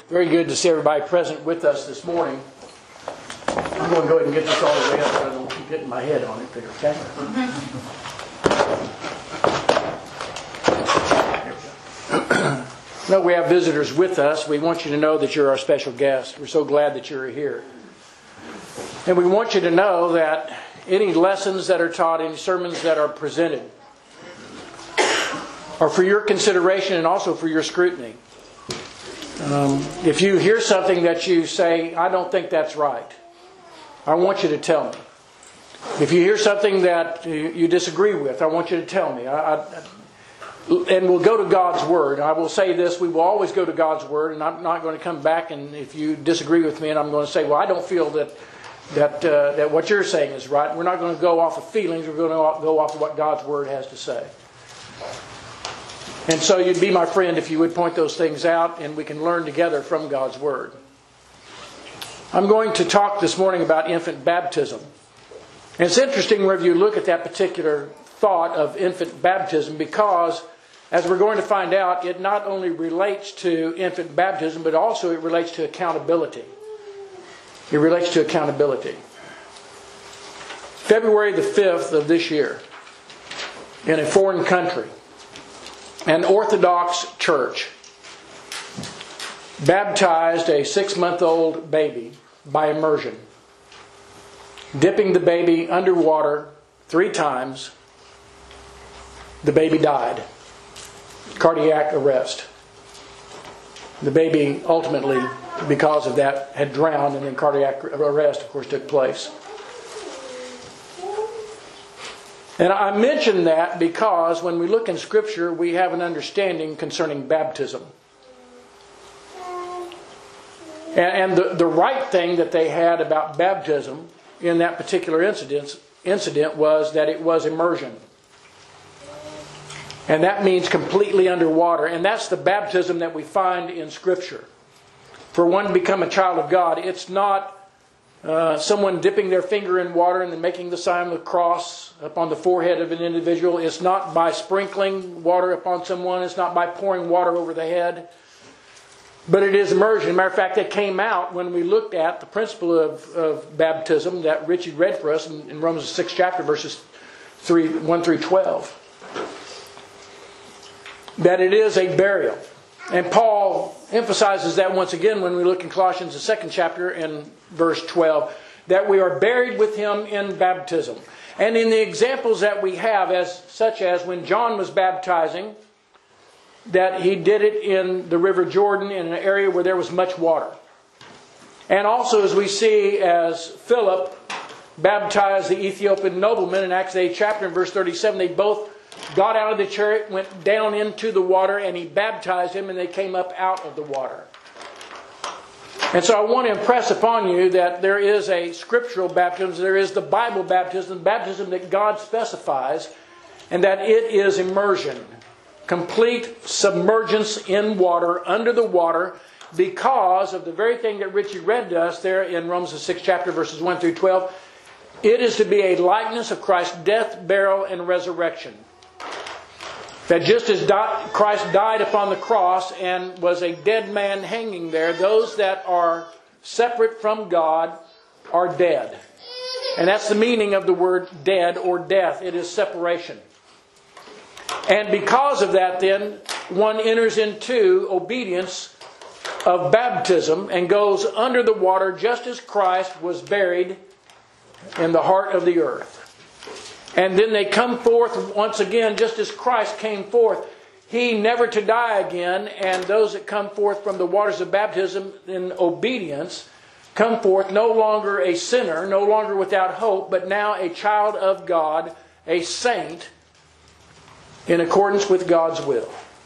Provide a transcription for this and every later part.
Very good to see everybody present with us this morning. I'm going to go ahead and get this all the way up so I don't keep hitting my head on it there, okay? No, we have visitors with us. We want you to know that you're our special guest. We're so glad that you're here. And we want you to know that any lessons that are taught, any sermons that are presented, are for your consideration and also for your scrutiny. If you hear something that you say, I don't think that's right, I want you to tell me. If you hear something that you disagree with, I want you to tell me. And we'll go to God's Word. I will say this, we will always go to God's Word, and I'm not going to come back and if you disagree with me and I'm going to say, well, I don't feel that what you're saying is right. We're not going to go off of feelings, we're going to go off of what God's Word has to say. And so you'd be my friend if you would point those things out and we can learn together from God's Word. I'm going to talk this morning about infant baptism. And it's interesting whenever you look at that particular thought of infant baptism because, as we're going to find out, it not only relates to infant baptism, but also it relates to accountability. It relates to accountability. February the 5th of this year, in a foreign country, an Orthodox church baptized a 6-month-old baby by immersion, dipping the baby underwater 3 times. The baby died. Cardiac arrest. The baby ultimately, because of that, had drowned, and then cardiac arrest, of course, took place. And I mention that because when we look in Scripture, we have an understanding concerning baptism. And the right thing that they had about baptism in that particular incident was that it was immersion. And that means completely underwater. And that's the baptism that we find in Scripture. For one to become a child of God, it's not someone dipping their finger in water and then making the sign of the cross upon the forehead of an individual. It's not by sprinkling water upon someone. It's not by pouring water over the head. But it is immersion. Matter of fact, that came out when we looked at the principle of baptism that Richie read for us in Romans 6 chapter, verses 1 through 12. That it is a burial. And Paul emphasizes that once again when we look in Colossians, the 2nd chapter, and verse 12, that we are buried with Him in baptism. And in the examples that we have, such as when John was baptizing, that he did it in the River Jordan in an area where there was much water. And also as we see as Philip baptized the Ethiopian nobleman in Acts 8 chapter in verse 37, they both got out of the chariot, went down into the water, and he baptized him, and they came up out of the water. And so I want to impress upon you that there is a scriptural baptism, there is the Bible baptism that God specifies, and that it is immersion. Complete submergence in water, under the water, because of the very thing that Richie read to us there in Romans 6 chapter, verses 1 through 12. It is to be a likeness of Christ's death, burial, and resurrection. That just as Christ died upon the cross and was a dead man hanging there, those that are separate from God are dead. And that's the meaning of the word dead or death. It is separation. And because of that then, one enters into obedience of baptism and goes under the water just as Christ was buried in the heart of the earth. And then they come forth once again, just as Christ came forth. He never to die again. And those that come forth from the waters of baptism in obedience come forth no longer a sinner, no longer without hope, but now a child of God, a saint, in accordance with God's will.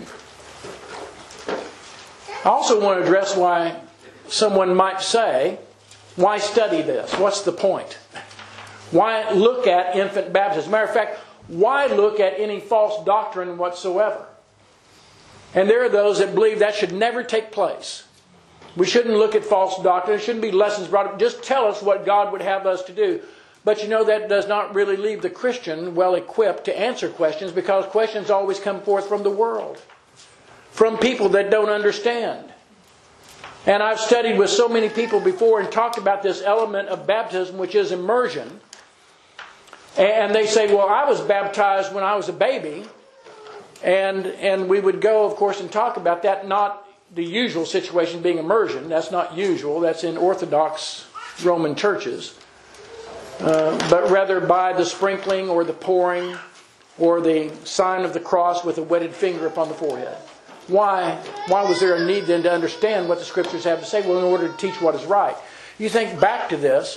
I also want to address why someone might say, why study this? What's the point? Why look at infant baptism? Matter of fact, why look at any false doctrine whatsoever? And there are those that believe that should never take place. We shouldn't look at false doctrine. There shouldn't be lessons brought up. Just tell us what God would have us to do. But you know, that does not really leave the Christian well equipped to answer questions, because questions always come forth from the world, from people that don't understand. And I've studied with so many people before and talked about this element of baptism, which is immersion. And they say, well, I was baptized when I was a baby. And we would go, of course, and talk about that, not the usual situation being immersion. That's not usual. That's in Orthodox Roman churches. But rather by the sprinkling or the pouring or the sign of the cross with a wetted finger upon the forehead. Why was there a need then to understand what the Scriptures have to say? Well, in order to teach what is right. You think back to this,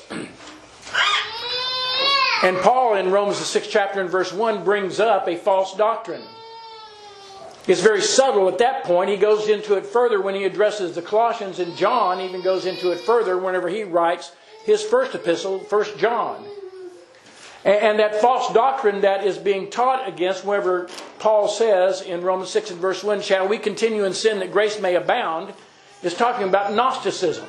and Paul in Romans the 6th chapter and verse 1 brings up a false doctrine. It's very subtle at that point. He goes into it further when he addresses the Colossians, and John even goes into it further whenever he writes his first epistle, 1 John. And that false doctrine that is being taught against, whenever Paul says in Romans 6 and verse 1, shall we continue in sin that grace may abound, is talking about Gnosticism.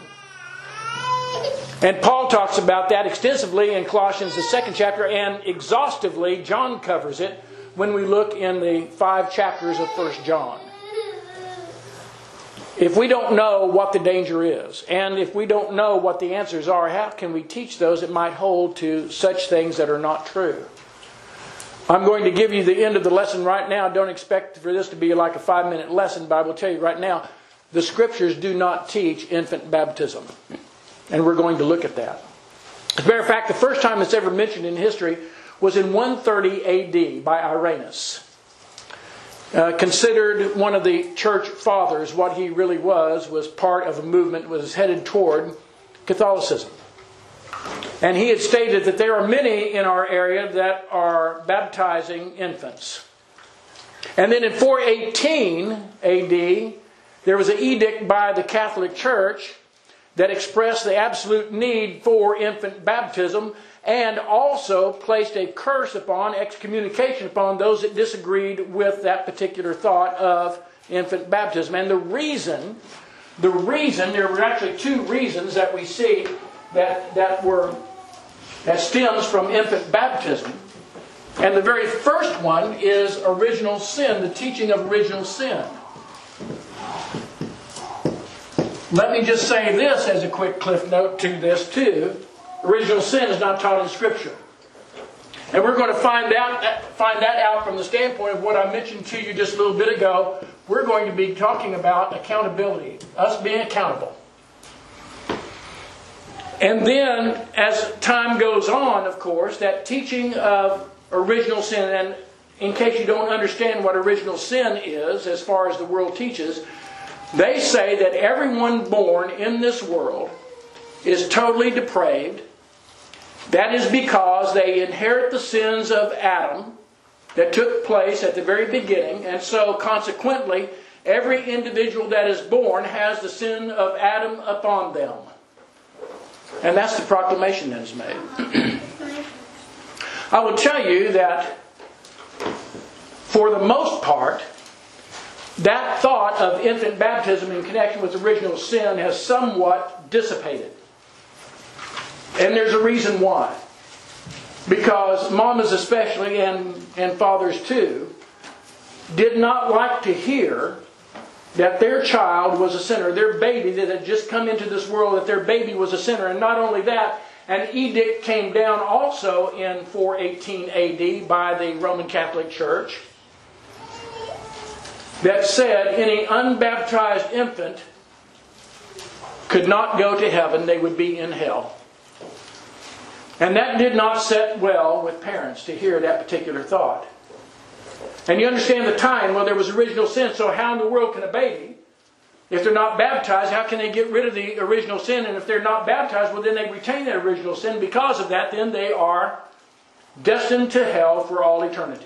And Paul talks about that extensively in Colossians the 2nd chapter, and exhaustively John covers it when we look in the 5 chapters of 1 John. If we don't know what the danger is, and if we don't know what the answers are, how can we teach those that might hold to such things that are not true? I'm going to give you the end of the lesson right now. Don't expect for this to be like a 5-minute lesson, but I will tell you right now, the Scriptures do not teach infant baptism. And we're going to look at that. As a matter of fact, the first time it's ever mentioned in history was in 130 A.D. by Irenaeus. Considered one of the church fathers. What he really was part of a movement that was headed toward Catholicism. And he had stated that there are many in our area that are baptizing infants. And then in 418 A.D., there was an edict by the Catholic Church that expressed the absolute need for infant baptism, and also placed a curse upon, excommunication upon those that disagreed with that particular thought of infant baptism. And the reason, there were actually 2 reasons that we see that stems from infant baptism. And the very first one is original sin, the teaching of original sin. Let me just say this as a quick cliff note to this too. Original sin is not taught in Scripture. And we're going to find that out from the standpoint of what I mentioned to you just a little bit ago. We're going to be talking about accountability, us being accountable. And then, as time goes on, of course, that teaching of original sin, and in case you don't understand what original sin is, as far as the world teaches, they say that everyone born in this world is totally depraved. That is because they inherit the sins of Adam that took place at the very beginning, and so consequently, every individual that is born has the sin of Adam upon them. And that's the proclamation that is made. I will tell you that for the most part, that thought of infant baptism in connection with original sin has somewhat dissipated. And there's a reason why. Because mamas especially, and fathers too, did not like to hear that their child was a sinner. Their baby that had just come into this world, that their baby was a sinner. And not only that, an edict came down also in 418 A.D. by the Roman Catholic Church that said any unbaptized infant could not go to heaven, they would be in hell. And that did not sit well with parents to hear that particular thought. And you understand the time, well, there was original sin, so how in the world can a baby, if they're not baptized, how can they get rid of the original sin? And if they're not baptized, well, then they retain that original sin. Because of that, then they are destined to hell for all eternity.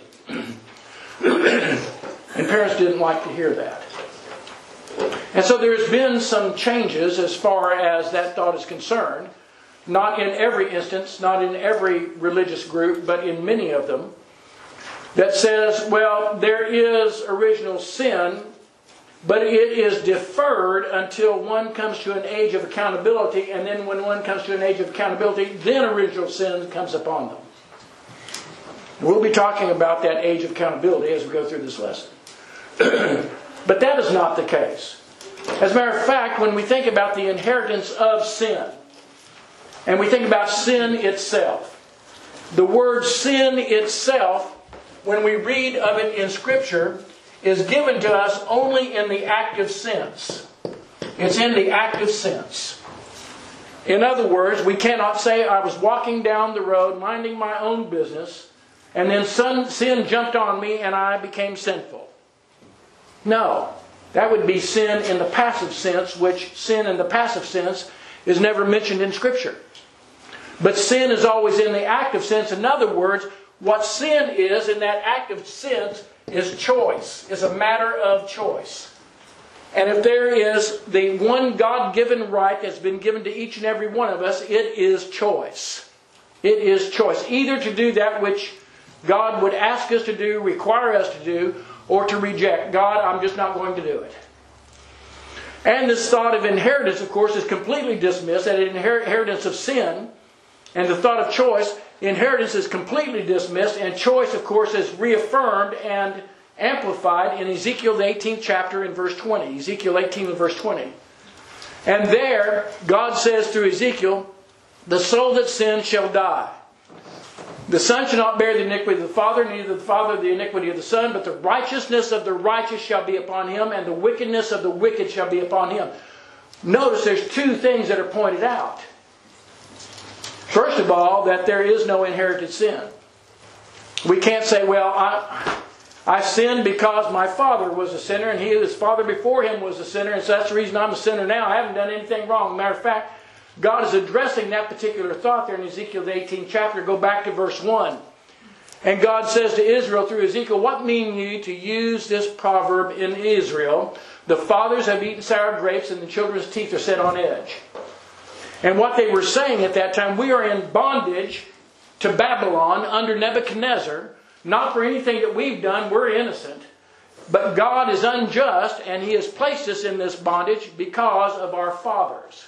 And parents didn't like to hear that. And so there's been some changes as far as that thought is concerned. Not in every instance, not in every religious group, but in many of them. That says, well, there is original sin, but it is deferred until one comes to an age of accountability. And then when one comes to an age of accountability, then original sin comes upon them. We'll be talking about that age of accountability as we go through this lesson. But that is not the case. As a matter of fact, when we think about the inheritance of sin, and we think about sin itself, the word sin itself, when we read of it in Scripture, is given to us only in the active sense. It's in the active sense. In other words, we cannot say, I was walking down the road, minding my own business, and then sin jumped on me and I became sinful. No. That would be sin in the passive sense, which sin in the passive sense is never mentioned in Scripture. But sin is always in the active sense. In other words, what sin is in that active sense is choice. It's a matter of choice. And if there is the one God-given right that's been given to each and every one of us, it is choice. It is choice. Either to do that which God would ask us to do, require us to do, or to reject. God, I'm just not going to do it. And this thought of inheritance, of course, is completely dismissed. That inheritance of sin and the thought of choice, inheritance is completely dismissed. And choice, of course, is reaffirmed and amplified in Ezekiel the 18th chapter in verse 20. Ezekiel 18 and verse 20. And there, God says through Ezekiel, the soul that sins shall die. The Son shall not bear the iniquity of the Father, neither the Father the iniquity of the Son, but the righteousness of the righteous shall be upon him, and the wickedness of the wicked shall be upon him. Notice there's two things that are pointed out. First of all, that there is no inherited sin. We can't say, well, I sinned because my father was a sinner, and his father before him was a sinner, and so that's the reason I'm a sinner now. I haven't done anything wrong. Matter of fact, God is addressing that particular thought there in Ezekiel the 18th chapter. Go back to verse 1. And God says to Israel through Ezekiel, what mean ye to use this proverb in Israel? The fathers have eaten sour grapes and the children's teeth are set on edge. And what they were saying at that time, we are in bondage to Babylon under Nebuchadnezzar. Not for anything that we've done, we're innocent. But God is unjust and He has placed us in this bondage because of our fathers.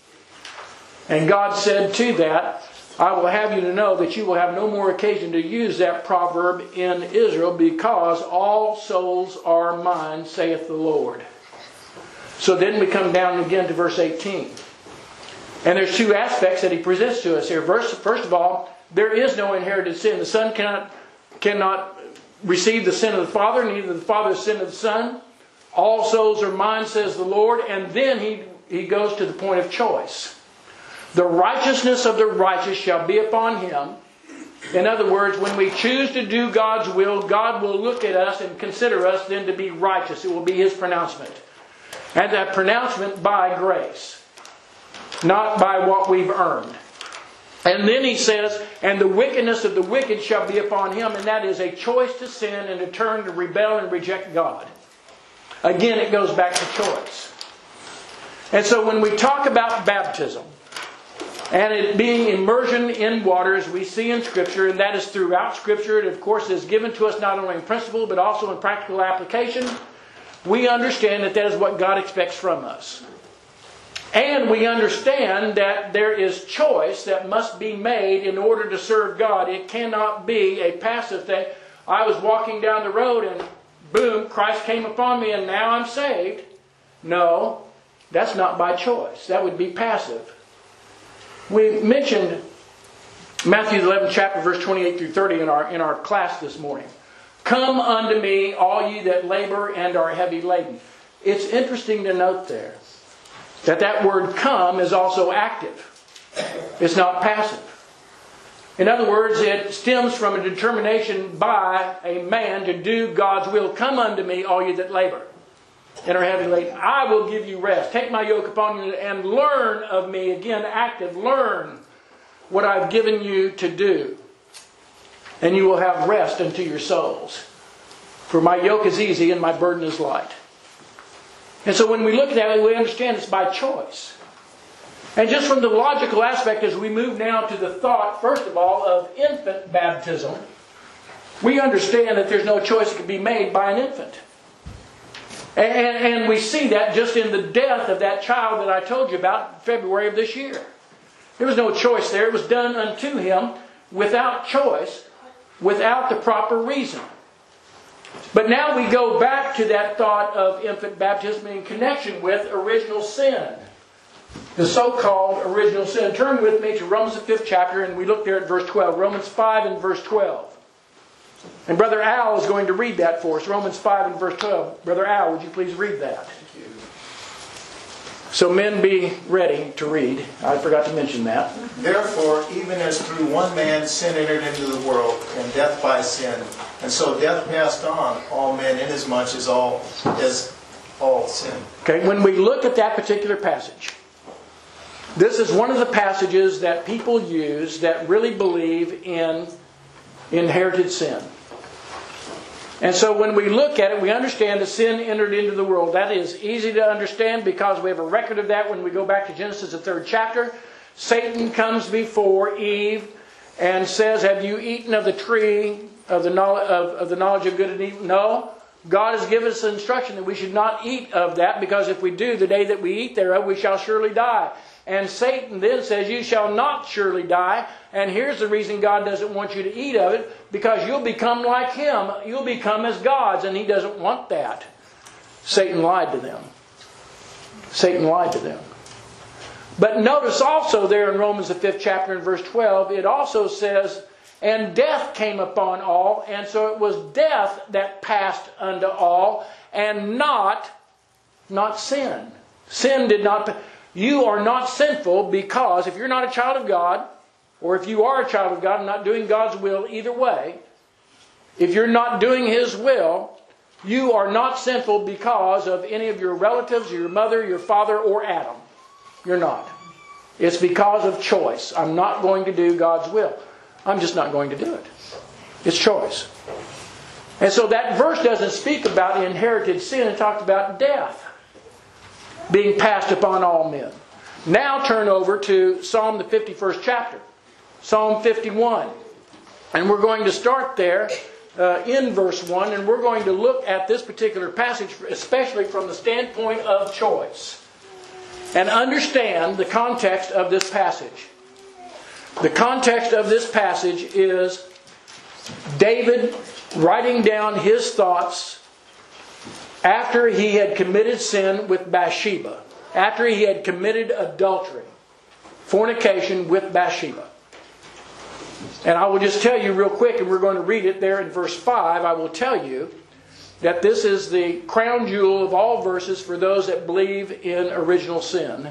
And God said to that, I will have you to know that you will have no more occasion to use that proverb in Israel, because all souls are mine, saith the Lord. So then we come down again to verse 18. And there's two aspects that He presents to us here. First of all, there is no inherited sin. The Son cannot receive the sin of the Father, neither the Father the sin of the Son. All souls are mine, says the Lord. And then he goes to the point of choice. The righteousness of the righteous shall be upon him. In other words, when we choose to do God's will, God will look at us and consider us then to be righteous. It will be His pronouncement. And that pronouncement by grace, not by what we've earned. And then He says, and the wickedness of the wicked shall be upon him. And that is a choice to sin and to turn to rebel and reject God. Again, it goes back to choice. And so when we talk about baptism, and it being immersion in water, as we see in Scripture, and that is throughout Scripture, it of course is given to us not only in principle, but also in practical application. We understand that that is what God expects from us. And we understand that there is choice that must be made in order to serve God. It cannot be a passive thing. I was walking down the road and boom, Christ came upon me and now I'm saved. No, that's not by choice. That would be passive. We mentioned Matthew 11 chapter verse 28 through 30 in our class this morning. Come unto me, all ye that labor and are heavy laden. It's interesting to note there that word come is also active. It's not passive. In other words, it stems from a determination by a man to do God's will. Come unto me, all ye that labor and are heavy laden. I will give you rest. Take my yoke upon you and learn of me. Again, active. Learn what I've given you to do. And you will have rest unto your souls. For my yoke is easy and my burden is light. And so when we look at that, we understand it's by choice. And just from the logical aspect, as we move now to the thought, first of all, of infant baptism, we understand that there's no choice that can be made by an infant. And we see that just in the death of that child that I told you about in February of this year. There was no choice there. It was done unto him without choice, without the proper reason. But now we go back to that thought of infant baptism in connection with original sin. The so-called original sin. Turn with me to Romans the 5th chapter, and we look there at verse 12. Romans 5 and verse 12. And Brother Al is going to read that for us. Romans 5 and verse 12. Brother Al, would you please read that? Thank you. So men, be ready to read. I forgot to mention that. Therefore, even as through one man sin entered into the world, and death by sin, and so death passed on all men, inasmuch as all sin. Okay, when we look at that particular passage, this is one of the passages that people use that really believe in inherited sin. And so when we look at it, we understand that sin entered into the world. That is easy to understand because we have a record of that when we go back to Genesis, the 3rd chapter. Satan comes before Eve and says, have you eaten of the tree of the knowledge of good and evil? No. God has given us an instruction that we should not eat of that, because if we do, the day that we eat thereof, we shall surely die. And Satan then says, you shall not surely die. And here's the reason God doesn't want you to eat of it, because you'll become like him. You'll become as gods, and he doesn't want that. Satan lied to them. Satan lied to them. But notice also there in Romans the 5th chapter and verse 12, it also says, and death came upon all, and so it was death that passed unto all, and not sin. Sin did not... You are not sinful because if you're not a child of God, or if you are a child of God and not doing God's will, either way, if you're not doing his will, you are not sinful because of any of your relatives, your mother, your father, or Adam. You're not. It's because of choice. I'm not going to do God's will. I'm just not going to do it. It's choice. And so that verse doesn't speak about inherited sin. It talks about death being passed upon all men. Now turn over to Psalm the 51st chapter. Psalm 51. And we're going to start there in verse 1. And we're going to look at this particular passage, especially from the standpoint of choice. And understand the context of this passage. The context of this passage is David writing down his thoughts after he had committed sin with Bathsheba. After he had committed adultery. Fornication with Bathsheba. And I will just tell you real quick, and we're going to read it there in verse 5. I will tell you that this is the crown jewel of all verses for those that believe in original sin.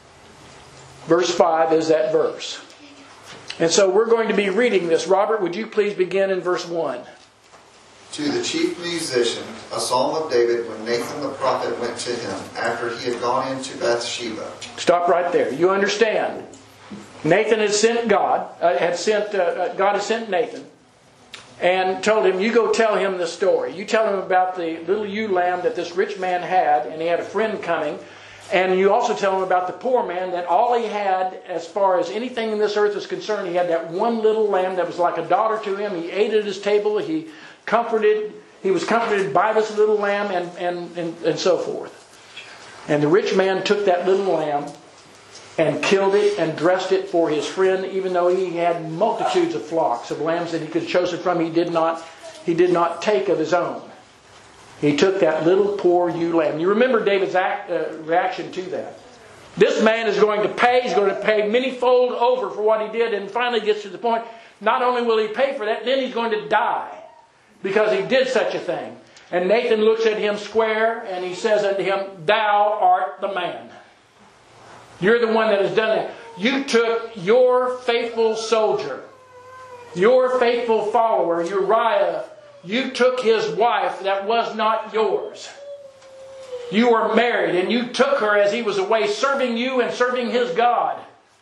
Verse 5 is that verse. And so we're going to be reading this. Robert, would you please begin in verse 1? To the chief musician, a psalm of David when Nathan the prophet went to him after he had gone into Bathsheba. Stop right there. You understand. Nathan had sent God. God had sent Nathan and told him, you go tell him the story. You tell him about the little ewe lamb that this rich man had, and he had a friend coming. And you also tell him about the poor man, that all he had as far as anything in this earth is concerned, he had that one little lamb that was like a daughter to him. He ate at his table. He was comforted by this little lamb and so forth. And the rich man took that little lamb and killed it and dressed it for his friend, even though he had multitudes of flocks of lambs that he could have chosen from. He did not take of his own. He took that little poor ewe lamb. You remember David's reaction to that. This man is going to pay. He's going to pay many-fold over for what he did, and finally gets to the point, not only will he pay for that, then he's going to die because he did such a thing. And Nathan looks at him square and he says unto him, thou art the man. You're the one that has done that. You took your faithful soldier, your faithful follower, Uriah. You took his wife that was not yours. You were married and you took her as he was away serving you and serving his God.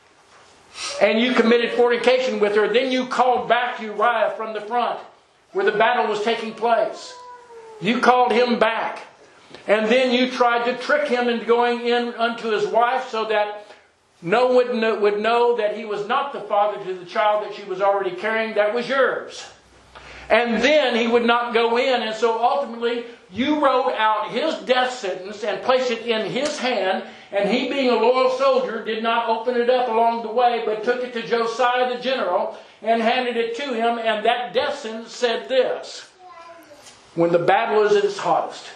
And you committed fornication with her. Then you called back Uriah from the front where the battle was taking place. You called him back. And then you tried to trick him into going in unto his wife so that no one would know that he was not the father to the child that she was already carrying. That was yours. And then he would not go in. And so ultimately you wrote out his death sentence and placed it in his hand. And he, being a loyal soldier, did not open it up along the way, but took it to Josiah the general and handed it to him. And that death sentence said this: when the battle is at its hottest,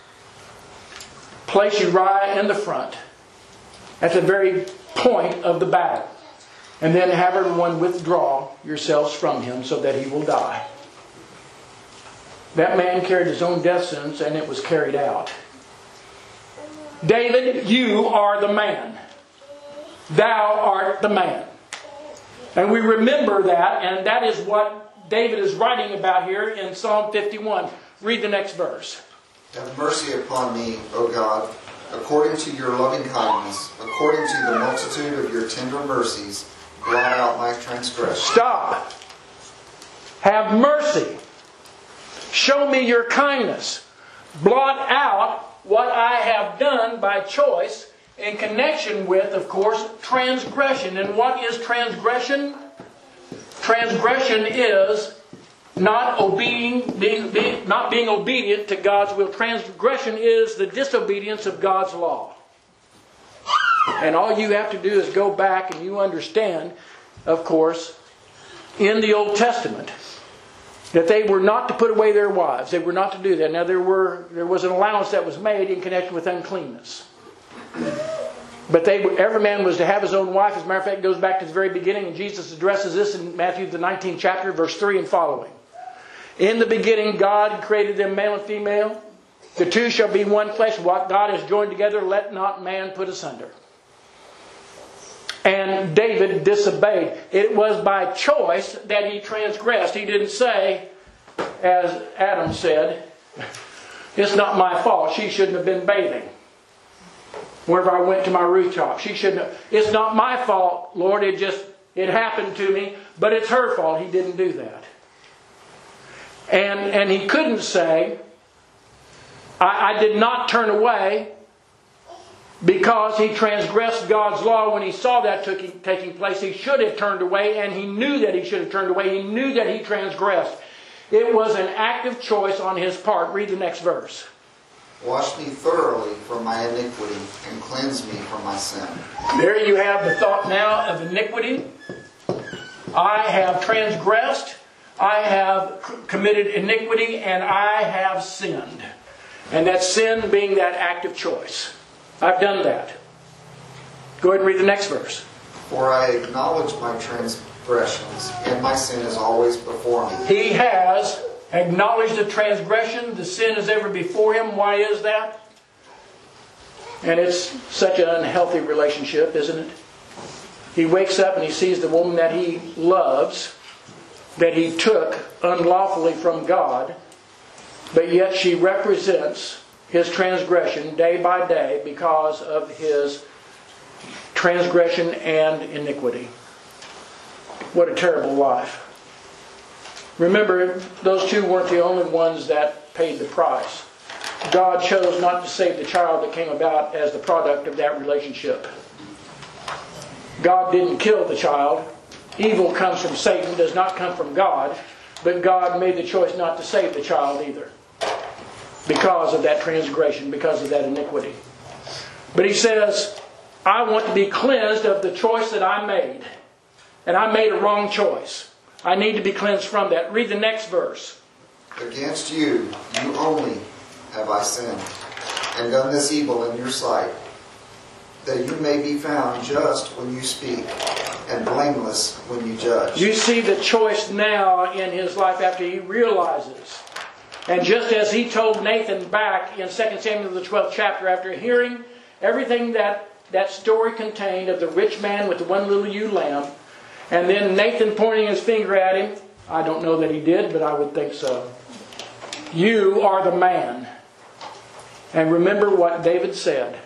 place Uriah in the front, at the very point of the battle, and then have everyone withdraw yourselves from him so that he will die. That man carried his own death sentence, and it was carried out. David, you are the man. Thou art the man. And we remember that, and that is what David is writing about here in Psalm 51. Read the next verse. Have mercy upon me, O God, according to your loving kindness, according to the multitude of your tender mercies, blot out my transgression. Stop. Have mercy. Show me your kindness. Blot out what I have done by choice in connection with, of course, transgression. And what is transgression? Transgression is not being obedient to God's will. Transgression is the disobedience of God's law. And all you have to do is go back and you understand, of course, in the Old Testament, that they were not to put away their wives. They were not to do that. Now there was an allowance that was made in connection with uncleanness. But every man was to have his own wife. As a matter of fact, it goes back to the very beginning, and Jesus addresses this in Matthew the 19th chapter, verse 3 and following. In the beginning, God created them male and female. The two shall be one flesh. What God has joined together, let not man put asunder. And David disobeyed. It was by choice that he transgressed. He didn't say, as Adam said, it's not my fault. She shouldn't have been bathing. Whenever I went to my rooftop, she shouldn't have. It's not my fault, Lord. It happened to me, but it's her fault. He didn't do that. And he couldn't say, I did not turn away because he transgressed God's law. When he saw that taking place, he should have turned away, and he knew that he should have turned away. He knew that he transgressed. It was an active choice on his part. Read the next verse. Wash me thoroughly from my iniquity and cleanse me from my sin. There you have the thought now of iniquity. I have transgressed. I have committed iniquity, and I have sinned. And that sin being that active choice. I've done that. Go ahead and read the next verse. For I acknowledge my transgressions, and my sin is always before me. He has acknowledged the transgression. The sin is ever before him. Why is that? And it's such an unhealthy relationship, isn't it? He wakes up and he sees the woman that he loves, that he took unlawfully from God, but yet she represents his transgression day by day because of his transgression and iniquity. What a terrible life. Remember, those two weren't the only ones that paid the price. God chose not to save the child that came about as the product of that relationship. God didn't kill the child. Evil comes from Satan, does not come from God. But God made the choice not to save the child either, because of that transgression, because of that iniquity. But he says, I want to be cleansed of the choice that I made. And I made a wrong choice. I need to be cleansed from that. Read the next verse. Against you only have I sinned, and done this evil in your sight, that you may be found just when you speak, and blameless when you judge. You see the choice now in his life after he realizes. And just as he told Nathan back in 2 Samuel the 12th chapter, after hearing everything that story contained of the rich man with the one little ewe lamb, and then Nathan pointing his finger at him, I don't know that he did, but I would think so. You are the man. And remember what David said.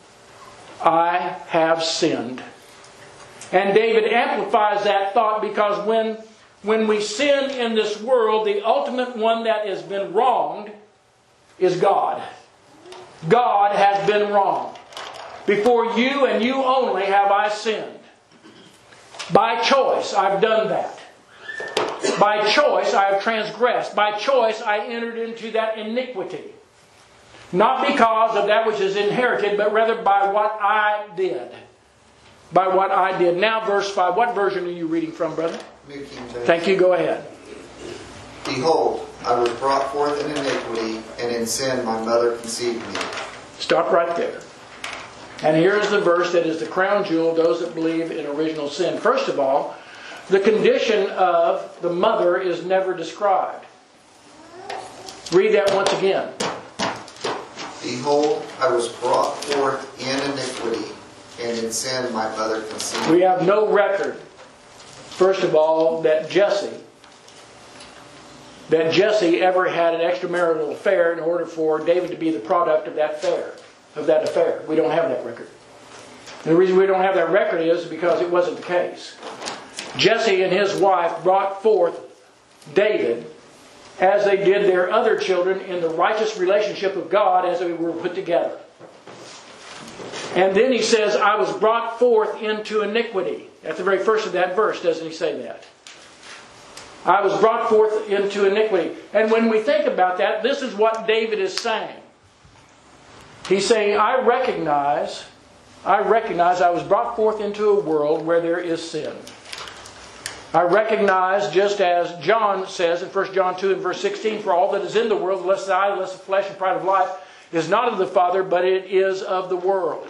I have sinned. And David amplifies that thought, because when we sin in this world, the ultimate one that has been wronged is God. God has been wronged. Before you and you only have I sinned. By choice, I've done that. By choice, I have transgressed. By choice, I entered into that iniquity. Not because of that which is inherited, but rather by what I did. By what I did. Now verse 5. What version are you reading from, brother? New King James. Thank you. Go ahead. Behold, I was brought forth in iniquity, and in sin my mother conceived me. Stop right there. And here is the verse that is the crown jewel of those that believe in original sin. First of all, the condition of the mother is never described. Read that once again. Behold, I was brought forth in iniquity, and in sin my mother conceived me. We have no record, first of all, that Jesse ever had an extramarital affair in order for David to be the product of that affair. We don't have that record. And the reason we don't have that record is because it wasn't the case. Jesse and his wife brought forth David as they did their other children in the righteous relationship of God as they were put together. And then he says, I was brought forth into iniquity. At the very first of that verse, doesn't he say that? I was brought forth into iniquity. And when we think about that, this is what David is saying. He's saying, I recognize I was brought forth into a world where there is sin. I recognize, just as John says in 1 John 2 and verse 16, for all that is in the world, lust of the eye, lust of flesh, and pride of life, is not of the Father, but it is of the world.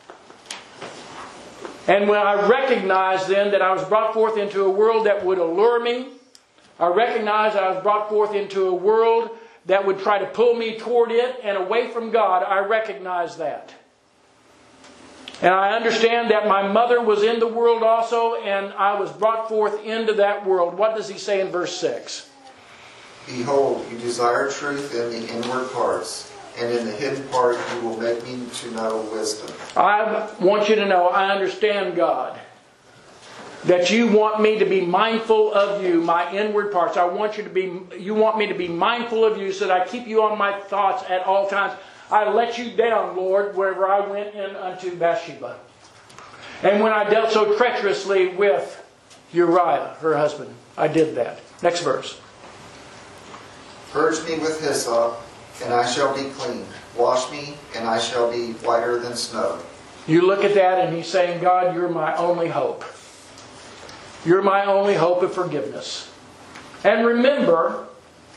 And when I recognize then that I was brought forth into a world that would allure me, I recognize I was brought forth into a world that would try to pull me toward it and away from God, I recognize that. And I understand that my mother was in the world also, and I was brought forth into that world. What does he say in verse 6? Behold, you desire truth in the inward parts, and in the hidden part you will make me to know wisdom. I want you to know, I understand, God, that you want me to be mindful of you, my inward parts. You want me to be mindful of you so that I keep you on my thoughts at all times. I let you down, Lord, wherever I went in unto Bathsheba. And when I dealt so treacherously with Uriah, her husband, I did that. Next verse. Purge me with hyssop, and I shall be clean. Wash me, and I shall be whiter than snow. You look at that and he's saying, God, you're my only hope. You're my only hope of forgiveness. And remember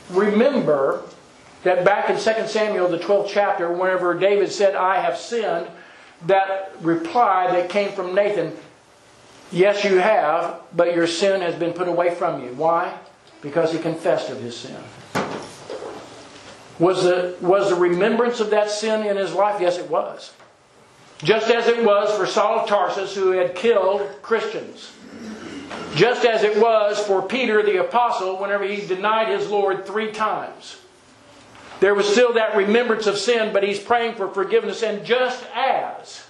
that back in 2 Samuel, the 12th chapter, whenever David said, I have sinned, that reply that came from Nathan, yes, you have, but your sin has been put away from you. Why? Because he confessed of his sin. Was the remembrance of that sin in his life? Yes, it was. Just as it was for Saul of Tarsus, who had killed Christians. Just as it was for Peter the apostle, whenever he denied his Lord 3 times. There was still that remembrance of sin, but he's praying for forgiveness. And just as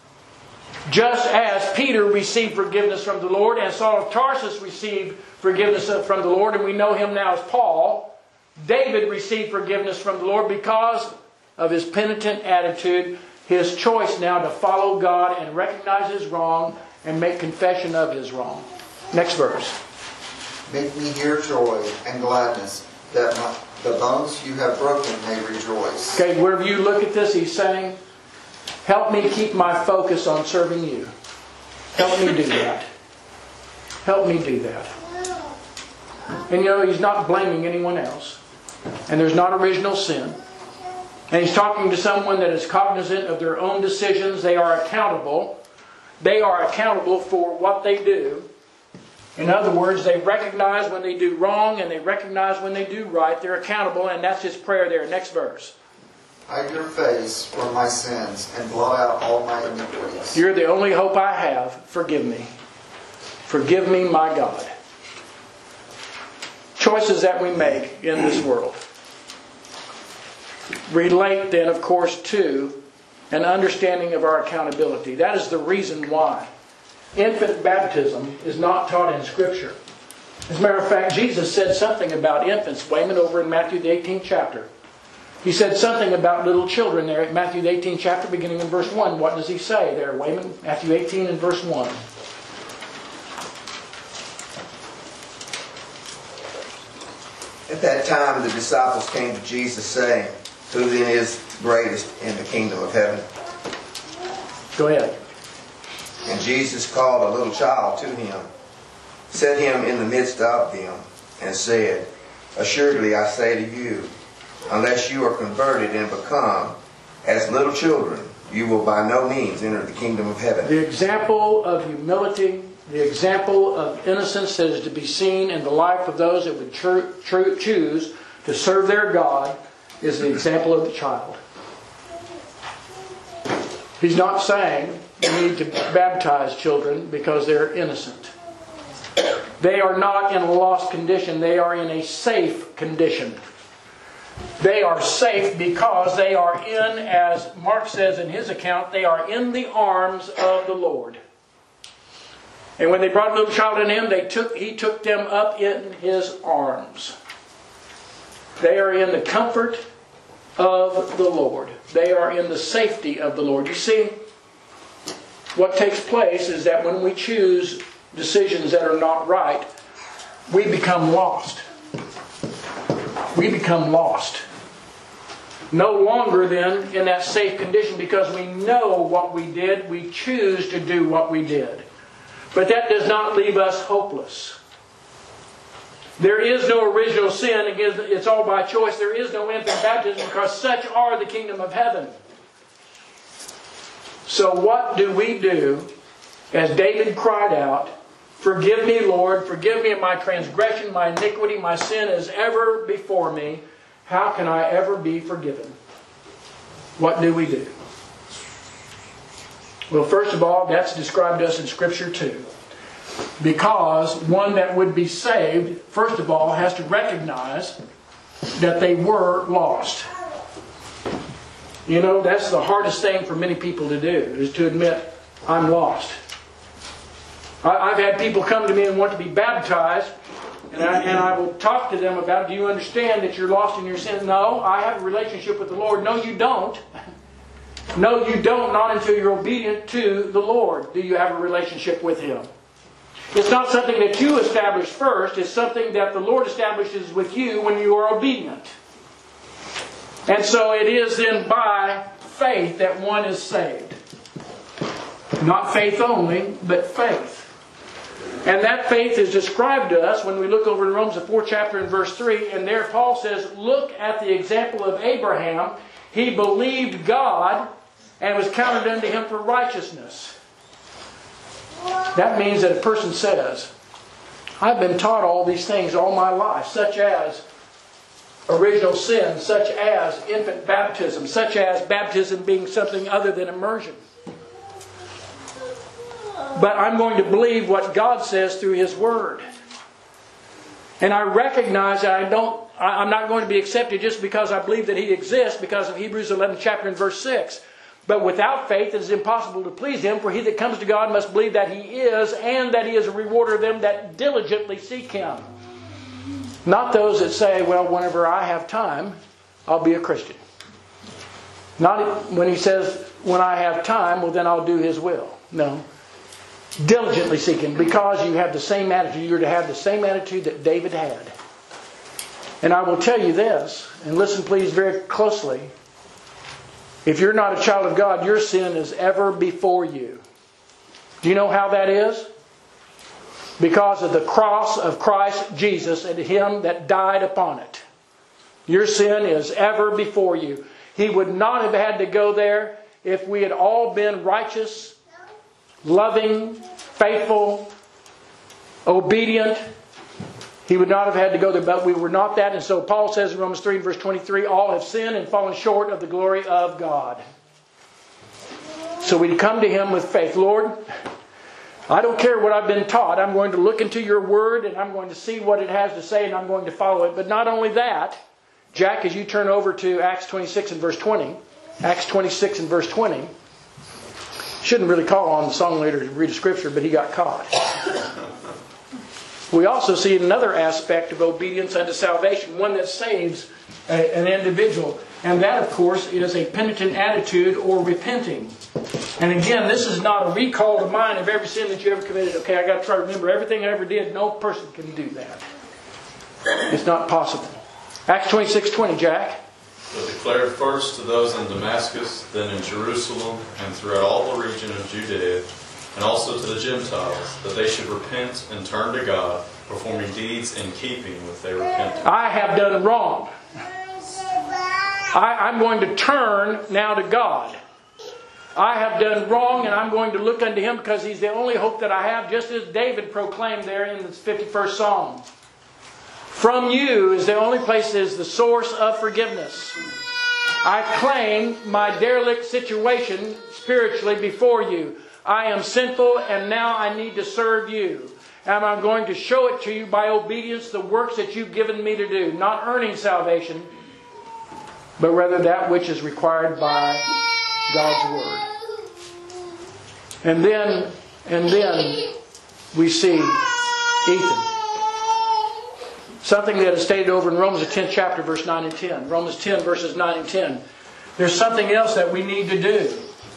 Peter received forgiveness from the Lord, and Saul of Tarsus received forgiveness from the Lord, and we know him now as Paul, David received forgiveness from the Lord because of his penitent attitude, his choice now to follow God and recognize his wrong and make confession of his wrong. Next verse. Make me hear joy and gladness, that the bones you have broken may rejoice. Okay, wherever you look at this, he's saying, help me keep my focus on serving you. Help me do that. Help me do that. And he's not blaming anyone else. And there's not original sin. And he's talking to someone that is cognizant of their own decisions. They are accountable. They are accountable for what they do. In other words, they recognize when they do wrong and they recognize when they do right. They're accountable, and that's his prayer there. Next verse. Hide your face from my sins and blot out all my iniquities. You're the only hope I have. Forgive me. Forgive me, my God. Choices that we make in this world relate then, of course, to an understanding of our accountability. That is the reason why infant baptism is not taught in Scripture. As a matter of fact, Jesus said something about infants, Wayman, over in Matthew the 18th chapter. He said something about little children there at Matthew the 18th chapter, beginning in verse 1. What does he say there, Wayman? Matthew 18 and verse 1. At that time the disciples came to Jesus, saying, who then is greatest in the kingdom of heaven? Go ahead. And Jesus called a little child to him, set him in the midst of them, and said, Assuredly, I say to you, unless you are converted and become as little children, you will by no means enter the kingdom of heaven. The example of humility, the example of innocence that is to be seen in the life of those that would choose to serve their God is the example of the child. He's not saying you need to baptize children because they're innocent. They are not in a lost condition. They are in a safe condition. They are safe because they are in, as Mark says in his account, they are in the arms of the Lord. And when they brought a little child in him, he took them up in his arms. They are in the comfort of the Lord. They are in the safety of the Lord. You see, what takes place is that when we choose decisions that are not right, we become lost. We become lost. No longer then in that safe condition because we know what we did. We choose to do what we did. But that does not leave us hopeless. There is no original sin. Again, it's all by choice. There is no infant baptism because such are the kingdom of heaven. So what do we do as David cried out, "Forgive me, Lord, forgive me of my transgression, my iniquity, my sin is ever before me. How can I ever be forgiven?" What do we do? Well, first of all, that's described to us in Scripture too. Because one that would be saved, first of all, has to recognize that they were lost. You know, that's the hardest thing for many people to do, is to admit, I'm lost. I've had people come to me and want to be baptized, and I will talk to them about, do you understand that you're lost in your sin? No, I have a relationship with the Lord. No, you don't. No, you don't, not until you're obedient to the Lord do you have a relationship with Him. It's not something that you establish first. It's something that the Lord establishes with you when you are obedient. And so it is then by faith that one is saved. Not faith only, but faith. And that faith is described to us when we look over in Romans the 4th chapter and verse 3. And there Paul says, look at the example of Abraham. He believed God and was counted unto him for righteousness. That means that a person says, I've been taught all these things all my life, such as original sin, such as infant baptism, such as baptism being something other than immersion. But I'm going to believe what God says through His Word. And I recognize that I'm not going to be accepted just because I believe that He exists, because of Hebrews 11 chapter and verse 6. But without faith it is impossible to please Him, for he that comes to God must believe that He is, and that He is a rewarder of them that diligently seek Him. Not those that say, well, whenever I have time, I'll be a Christian. Not when he says, when I have time, well, then I'll do His will. No. Diligently seek Him, because you have the same attitude. You're to have the same attitude that David had. And I will tell you this, and listen please very closely. If you're not a child of God, your sin is ever before you. Do you know how that is? Because of the cross of Christ Jesus and Him that died upon it. Your sin is ever before you. He would not have had to go there if we had all been righteous, loving, faithful, obedient. He would not have had to go there, but we were not that. And so Paul says in Romans 3 verse 23, all have sinned and fallen short of the glory of God. So we come to Him with faith. Lord, I don't care what I've been taught. I'm going to look into Your Word and I'm going to see what it has to say and I'm going to follow it. But not only that, Jack, as you turn over to Acts 26 and verse 20, Acts 26 and verse 20, shouldn't really call on the song leader to read a scripture, but he got caught. We also see another aspect of obedience unto salvation, one that saves an individual. And that, of course, is a penitent attitude or repenting. And again, this is not a recall to mind of every sin that you ever committed. Okay, I got to try to remember everything I ever did. No person can do that. It's not possible. Acts 26:20, Jack. But declared first to those in Damascus, then in Jerusalem, and throughout all the region of Judea, and also to the Gentiles, that they should repent and turn to God, performing deeds in keeping with their repentance. I have done wrong. I'm going to turn now to God. I have done wrong, and I'm going to look unto Him because He's the only hope that I have, just as David proclaimed there in the 51st Psalm. From you is the only place that is the source of forgiveness. I claim my derelict situation spiritually before you. I am sinful, and now I need to serve you. And I'm going to show it to you by obedience, the works that you've given me to do. Not earning salvation, but rather that which is required by God's Word. And then we see Ethan. Something that is stated over in Romans, the 10th chapter, verse 9 and 10. Romans 10, verses 9 and 10. There's something else that we need to do.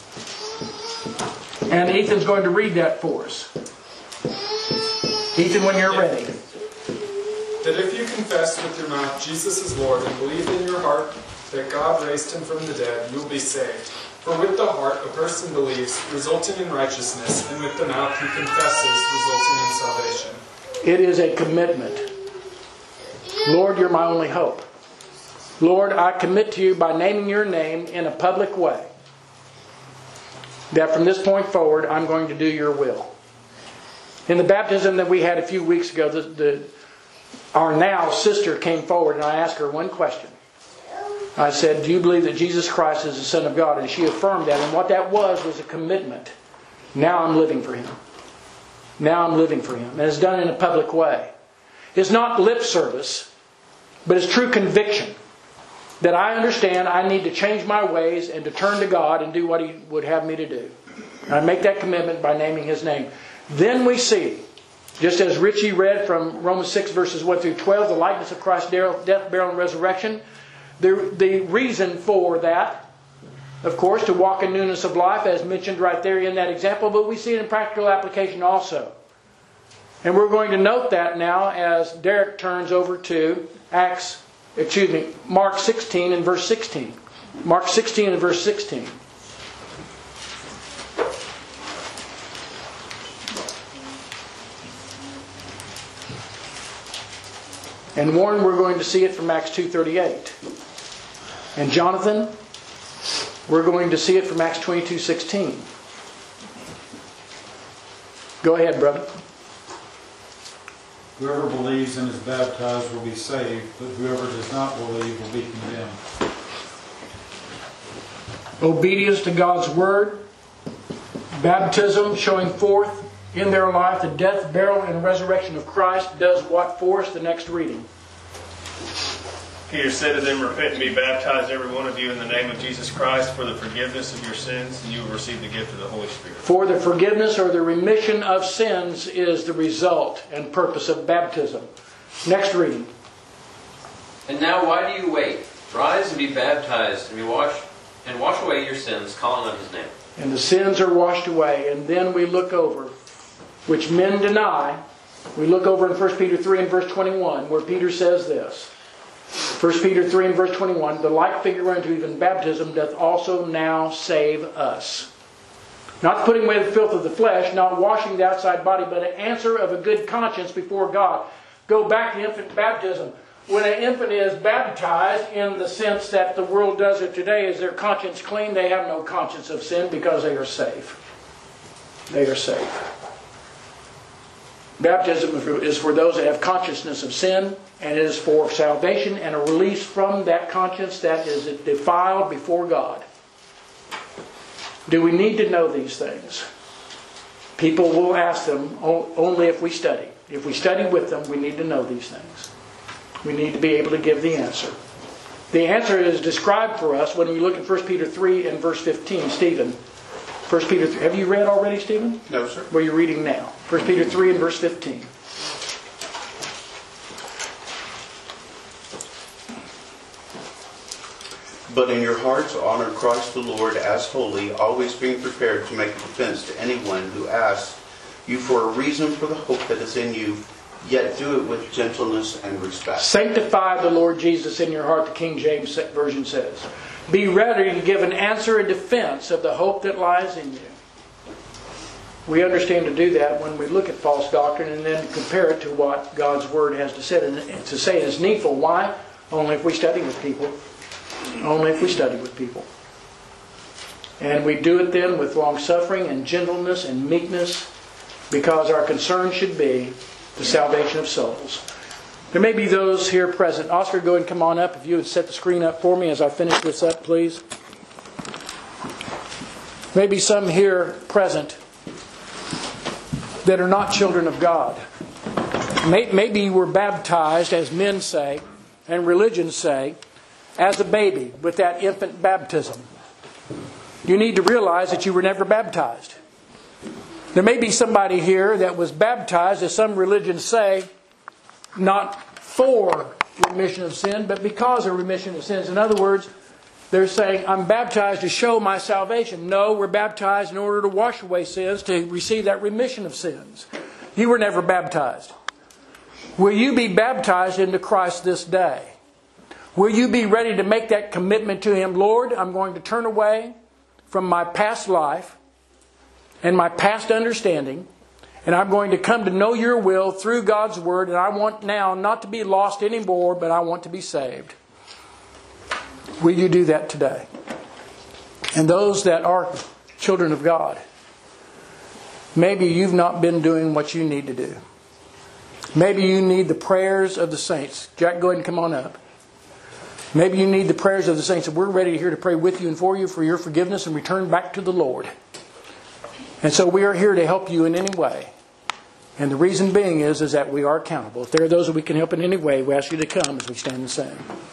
And Ethan's going to read that for us. Ethan, when you're ready. That if you confess with your mouth Jesus is Lord and believe in your heart that God raised Him from the dead, you will be saved. For with the heart a person believes, resulting in righteousness, and with the mouth he confesses, resulting in salvation. It is a commitment. Lord, you're my only hope. Lord, I commit to you by naming your name in a public way that from this point forward, I'm going to do your will. In the baptism that we had a few weeks ago, our now sister came forward and I asked her one question. I said, do you believe that Jesus Christ is the Son of God? And she affirmed that. And what that was a commitment. Now I'm living for Him. Now I'm living for Him. And it's done in a public way. It's not lip service, but it's true conviction. That I understand I need to change my ways and to turn to God and do what He would have me to do. And I make that commitment by naming His name. Then we see, just as Richie read from Romans 6 verses 1 through 12, the likeness of Christ's death, burial, and resurrection. The reason for that, of course, to walk in newness of life, as mentioned right there in that example, but we see it in practical application also. And we're going to note that now as Derek turns over to Mark 16 and verse 16. Mark 16 and verse 16. And Warren, we're going to see it from Acts 2:38. And Jonathan, we're going to see it from Acts 22:16. Go ahead, brother. Whoever believes and is baptized will be saved, but whoever does not believe will be condemned. Obedience to God's Word. Baptism showing forth in their life the death, burial, and resurrection of Christ does what for us? The next reading. Peter said to them, repent and be baptized, every one of you, in the name of Jesus Christ for the forgiveness of your sins, and you will receive the gift of the Holy Spirit. For the forgiveness or the remission of sins is the result and purpose of baptism. Next reading. And now why do you wait? Rise and be baptized and wash away your sins, calling on His name. And the sins are washed away. And then we look over, which men deny. We look over in 1 Peter 3 and verse 21, where Peter says this. 1 Peter 3 and verse 21, the like figure unto even baptism doth also now save us. Not putting away the filth of the flesh, not washing the outside body, but an answer of a good conscience before God. Go back to infant baptism. When an infant is baptized, in the sense that the world does it today, is their conscience clean? They have no conscience of sin because they are safe. They are safe. Baptism is for those that have consciousness of sin, and it is for salvation and a release from that conscience that is defiled before God. Do we need to know these things? People will ask them only if we study. If we study with them, we need to know these things. We need to be able to give the answer. The answer is described for us when we look at 1 Peter 3 and verse 15. Stephen, 1 Peter 3. Have you read already, Stephen? No, sir. Where you're reading now. 1 Peter 3 and verse 15. But in your hearts honor Christ the Lord as holy, always being prepared to make a defense to anyone who asks you for a reason for the hope that is in you, yet do it with gentleness and respect. Sanctify the Lord Jesus in your heart, the King James Version says. Be ready to give an answer and defense of the hope that lies in you. We understand to do that when we look at false doctrine and then compare it to what God's Word has to say. And it's needful. Why? Only if we study with people. Only if we study with people. And we do it then with long-suffering and gentleness and meekness, because our concern should be the salvation of souls. There may be those here present. Oscar, go ahead and come on up. If you would set the screen up for me as I finish this up, please. Maybe some here present that are not children of God. Maybe you were baptized, as men say, and religions say, as a baby with that infant baptism. You need to realize that you were never baptized. There may be somebody here that was baptized, as some religions say, not for remission of sin, but because of remission of sins. In other words, they're saying, I'm baptized to show my salvation. No, we're baptized in order to wash away sins, to receive that remission of sins. You were never baptized. Will you be baptized into Christ this day? Will you be ready to make that commitment to Him? Lord, I'm going to turn away from my past life and my past understanding, and I'm going to come to know Your will through God's Word, and I want now not to be lost anymore, but I want to be saved. Will you do that today? And those that are children of God, maybe you've not been doing what you need to do. Maybe you need the prayers of the saints. Jack, go ahead and come on up. Maybe you need the prayers of the saints, and we're ready here to pray with you and for you for your forgiveness and return back to the Lord. And so we are here to help you in any way. And the reason being is that we are accountable. If there are those that we can help in any way, we ask you to come as we stand and sing.